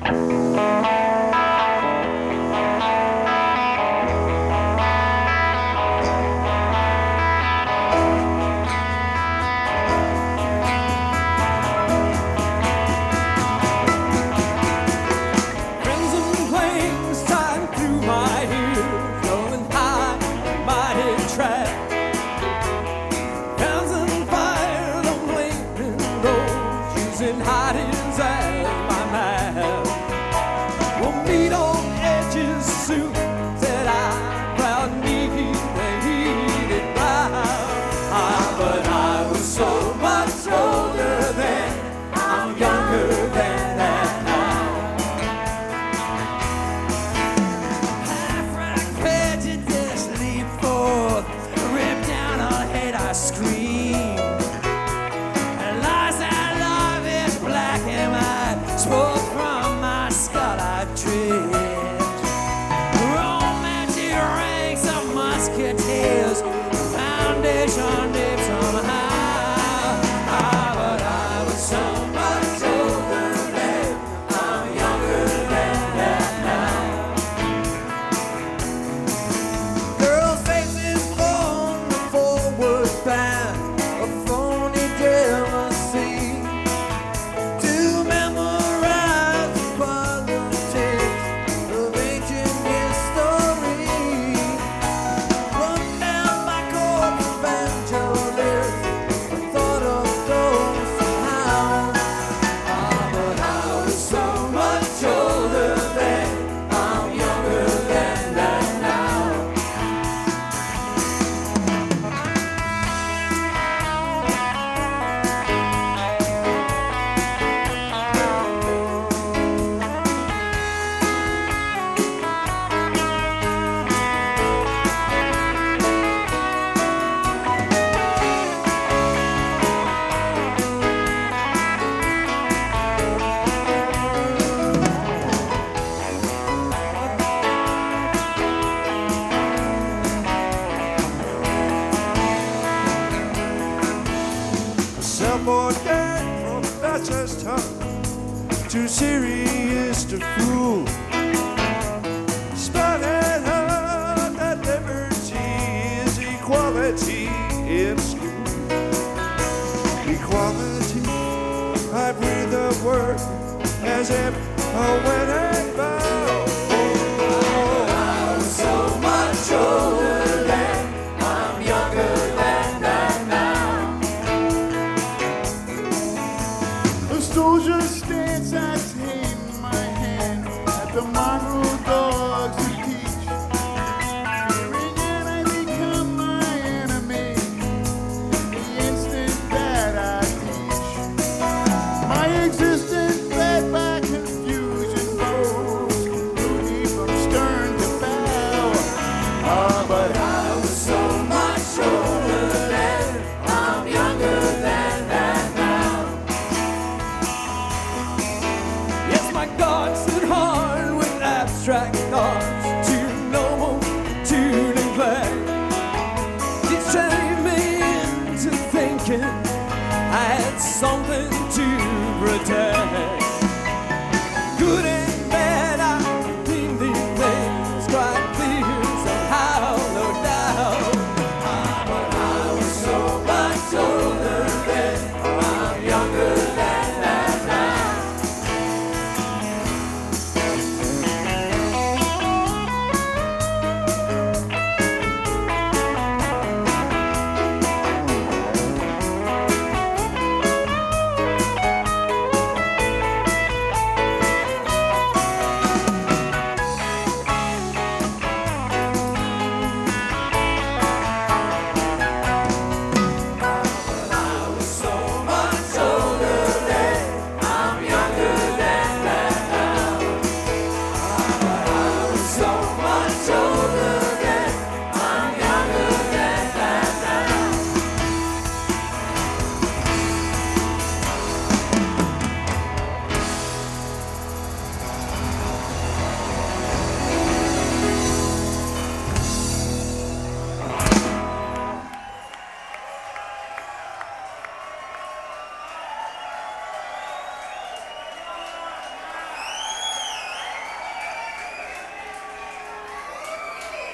And hidings as my map. We'll meet on edges soon, said I, proud need the heated brow. But I was so much older then, I'm younger than that now. Half-right prejudice leap forth, rip down her head, I scream. Spoke from my skull, I drift. Romantic ranks of musketeers, foundation deep somehow. But I was so much older then, I'm younger than that now. Girls' faces on the forward bound, a phony jealousy. Self-ordained professor's tongue, too serious to fool. Spelling out that liberty is equality in school. Equality, I breathe the word as if I went and bow. I was so much older then, I'm younger than that now. Soldier stance, I take my hand at the mongrel dogs to teach. Fearing and I become my enemy the instant that I teach. My existence led by confusion flows completely from stern to bow. But I was so much older then, I'm younger than that now. My God stood hard with abstract